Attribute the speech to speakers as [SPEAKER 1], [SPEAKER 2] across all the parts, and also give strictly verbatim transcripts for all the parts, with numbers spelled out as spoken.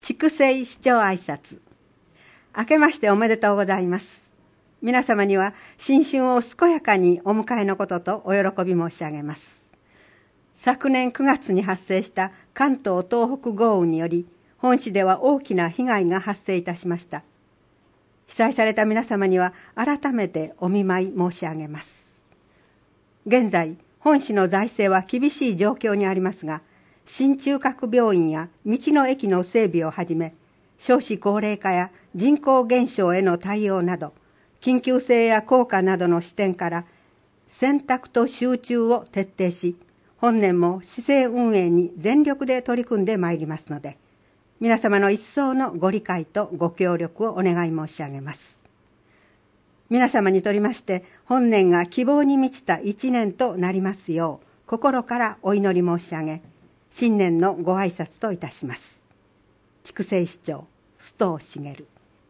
[SPEAKER 1] 筑西市長挨拶。明けましておめでとうございます。皆様には新春を健やかにお迎えのこととお喜び申し上げます。昨年くがつに発生した関東東北豪雨により、本市では大きな被害が発生いたしました。被災された皆様には改めてお見舞い申し上げます。現在、本市の財政は厳しい状況にありますが、新中核病院や道の駅の整備をはじめ、少子高齢化や人口減少への対応など、緊急性や効果などの視点から、選択と集中を徹底し、本年も市政運営に全力で取り組んでまいりますので、皆様の一層のご理解とご協力をお願い申し上げます。皆様にとりまして、本年が希望に満ちた一年となりますよう、心からお祈り申し上げ、新年のご挨拶といたします。筑西市長、須藤茂。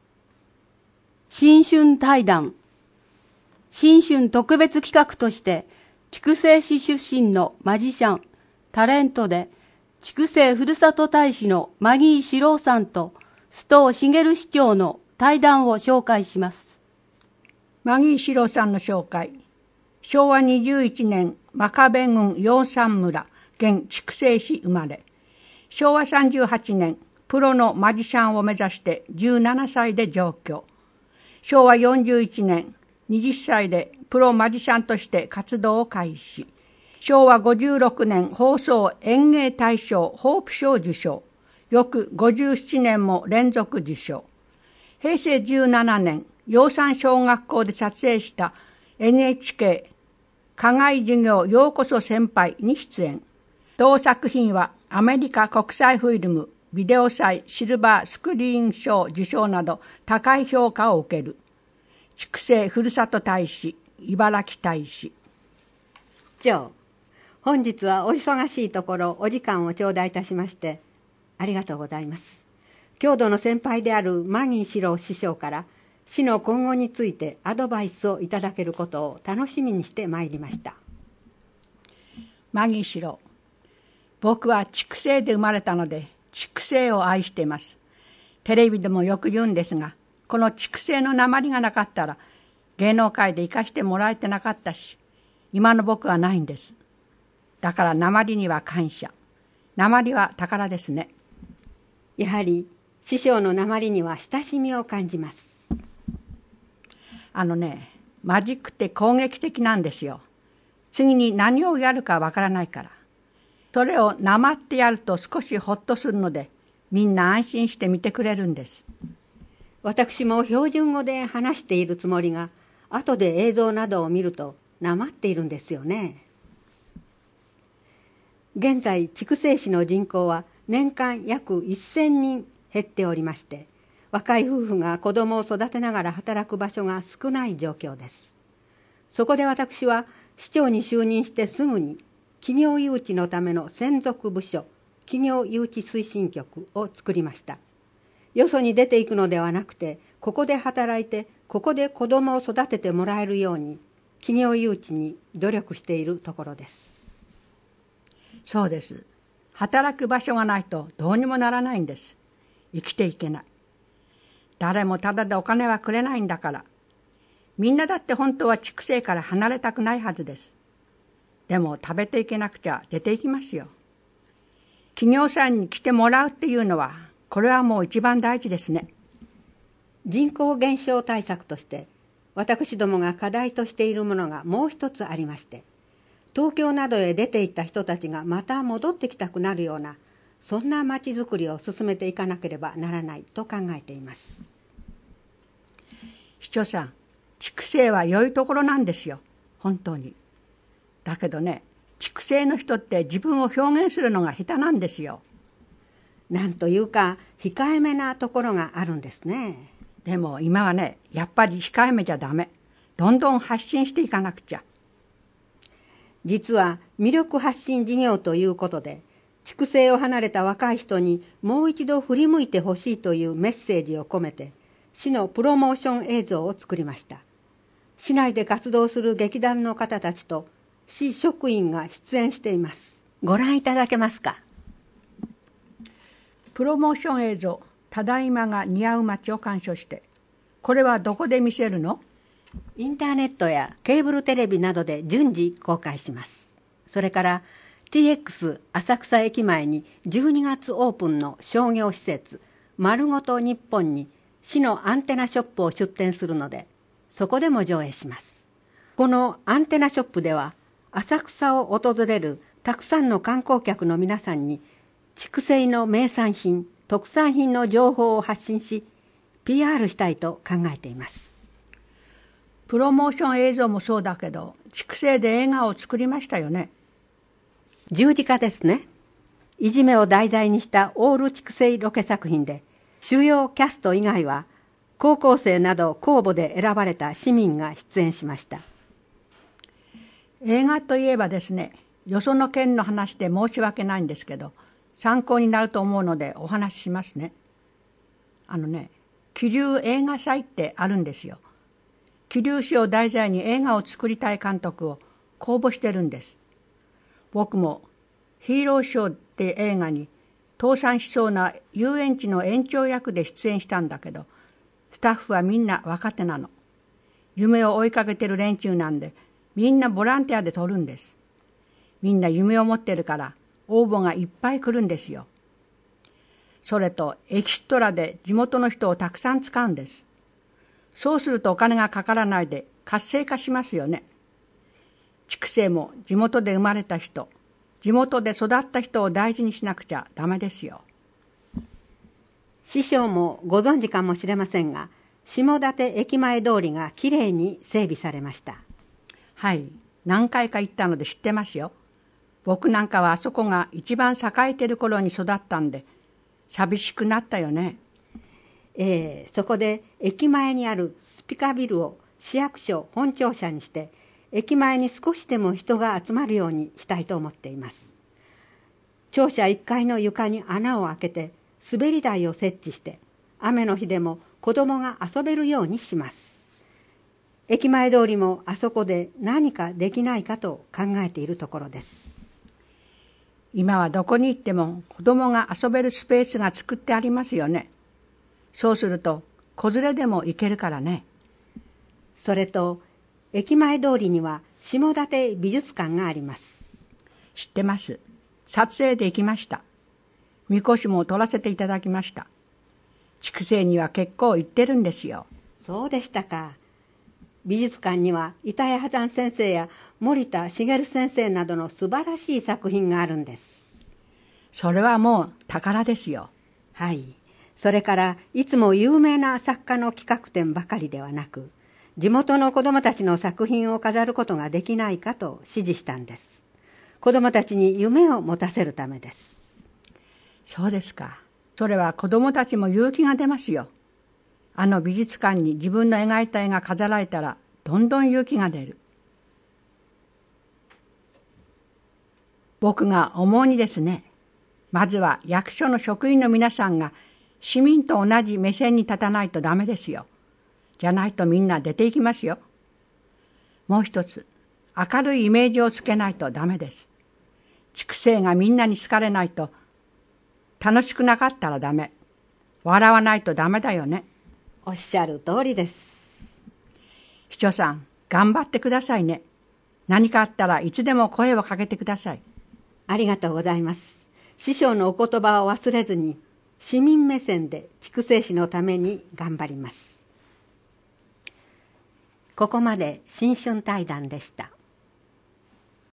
[SPEAKER 2] 新春対談。新春特別企画として、筑西市出身のマジシャン、タレントで、筑西ふるさと大使のマギー四郎さんと須藤茂市長の対談を紹介します。
[SPEAKER 3] マギー四郎さんの紹介。しょうわにじゅういちねん、真壁郡養蚕村、現筑西市生まれ。しょうわさんじゅうはちねん、プロのマジシャンを目指してじゅうななさいで上京。しょうわよんじゅういちねん、はたちでプロマジシャンとして活動を開始。しょうわごじゅうろくねん、放送演芸大賞ホープ賞受賞。翌ごじゅうななねんも連続受賞。へいせいじゅうななねん、養蚕小学校で撮影した エヌエイチケー 課外授業ようこそ先輩に出演。同作品はアメリカ国際フィルムビデオ祭シルバースクリーン賞受賞など高い評価を受ける。筑西ふるさと大使、茨城大使。
[SPEAKER 1] 市長、本日はお忙しいところお時間を頂戴いたしましてありがとうございます。郷土の先輩であるマギー四郎師匠から市の今後についてアドバイスをいただけることを楽しみにしてまいりました。
[SPEAKER 3] マギー四郎、僕は筑西で生まれたので筑西を愛しています。テレビでもよく言うんですが、この筑西の訛りがなかったら芸能界で生かしてもらえてなかったし、今の僕はないんです。だから訛りには感謝。訛りは宝ですね。
[SPEAKER 1] やはり師匠の訛りには親しみを感じます。
[SPEAKER 3] あのね、マジックって攻撃的なんですよ。次に何をやるかわからないから。それをなまってやると少しほっとするので、みんな安心して見てくれるんです。
[SPEAKER 1] 私も標準語で話しているつもりが、後で映像などを見るとなまっているんですよね。現在、筑西市の人口は年間約せんにん減っておりまして、若い夫婦が子供を育てながら働く場所が少ない状況です。そこで私は市長に就任してすぐに企業誘致のための専属部署、企業誘致推進局を作りました。よそに出ていくのではなくて、ここで働いて、ここで子供を育ててもらえるように、企業誘致に努力しているところです。
[SPEAKER 3] そうです。働く場所がないとどうにもならないんです。生きていけない。誰もただでお金はくれないんだから。みんなだって本当は筑西から離れたくないはずです。でも食べていけなくちゃ出ていきますよ。企業さんに来てもらうっていうのは、これはもう一番大事ですね。
[SPEAKER 1] 人口減少対策として、私どもが課題としているものがもう一つありまして、東京などへ出て行った人たちがまた戻ってきたくなるような、そんな町づくりを進めていかなければならないと考えています。
[SPEAKER 3] 市長さん、筑西は良いところなんですよ、本当に。だけどね、筑西の人って自分を表現するのが下手なんですよ。
[SPEAKER 1] なんというか控えめなところがあるんですね。
[SPEAKER 3] でも今はね、やっぱり控えめじゃダメ。どんどん発信していかなくちゃ。
[SPEAKER 1] 実は魅力発信事業ということで、筑西を離れた若い人にもう一度振り向いてほしいというメッセージを込めて、市のプロモーション映像を作りました。市内で活動する劇団の方たちと市職員が出演しています。ご覧いただけますか。
[SPEAKER 3] プロモーション映像、ただいまが似合う街を鑑賞して、これはどこで見せるの？
[SPEAKER 1] インターネットやケーブルテレビなどで順次公開します。それから ティーエックス 浅草駅前にじゅうにがつオープンの商業施設丸ごと日本に市のアンテナショップを出店するので、そこでも上映します。このアンテナショップでは浅草を訪れるたくさんの観光客の皆さんに筑西の名産品、特産品の情報を発信し ピーアール したいと考えています。
[SPEAKER 3] プロモーション映像もそうだけど、筑西で映画を作りましたよね。
[SPEAKER 1] 十字架ですね。いじめを題材にしたオール筑西ロケ作品で、主要キャスト以外は高校生など公募で選ばれた市民が出演しました。
[SPEAKER 3] 映画といえばですね、よその県の話で申し訳ないんですけど、参考になると思うのでお話ししますね。あのね、桐生映画祭ってあるんですよ。桐生市を題材に映画を作りたい監督を公募してるんです。僕もヒーローショーって映画に倒産しそうな遊園地の園長役で出演したんだけど、スタッフはみんな若手なの。夢を追いかけてる連中なんで、みんなボランティアで撮るんです。みんな夢を持ってるから応募がいっぱい来るんですよ。それとエキストラで地元の人をたくさん使うんです。そうするとお金がかからないで活性化しますよね。筑西も地元で生まれた人、地元で育った人を大事にしなくちゃダメですよ。
[SPEAKER 1] 師匠もご存知かもしれませんが、下館駅前通りがきれいに整備されました。
[SPEAKER 3] はい、何回か行ったので知ってますよ。僕なんかはあそこが一番栄えてる頃に育ったんで、寂しくなったよね。
[SPEAKER 1] えー、そこで駅前にあるスピカビルを市役所本庁舎にして、駅前に少しでも人が集まるようにしたいと思っています。庁舎いっかいの床に穴を開けて滑り台を設置して、雨の日でも子供が遊べるようにします。駅前通りもあそこで何かできないかと考えているところです。
[SPEAKER 3] 今はどこに行っても子供が遊べるスペースが作ってありますよね。そうすると子連れでも行けるからね。
[SPEAKER 1] それと駅前通りには下館美術館があります。
[SPEAKER 3] 知ってます。撮影で行きました。みこしも撮らせていただきました。筑西には結構行ってるんですよ。
[SPEAKER 1] そうでしたか。美術館には板谷波山先生や森田茂先生などの素晴らしい作品があるんです。
[SPEAKER 3] それはもう宝ですよ。
[SPEAKER 1] はい。それからいつも有名な作家の企画展ばかりではなく、地元の子どもたちの作品を飾ることができないかと指示したんです。子どもたちに夢を持たせるためです。
[SPEAKER 3] そうですか。それは子どもたちも勇気が出ますよ。あの美術館に自分の描いた絵が飾られたらどんどん勇気が出る。僕が思うにですね、まずは役所の職員の皆さんが市民と同じ目線に立たないとダメですよ。じゃないとみんな出ていきますよ。もう一つ、明るいイメージをつけないとダメです。筑西がみんなに好かれないと、楽しくなかったらダメ。笑わないとダメだよね。
[SPEAKER 1] おっしゃる通りです。
[SPEAKER 3] 市長さん、頑張ってくださいね。何かあったらいつでも声をかけてください。
[SPEAKER 1] ありがとうございます。師匠のお言葉を忘れずに、市民目線で筑西市のために頑張ります。ここまで新春対談でした。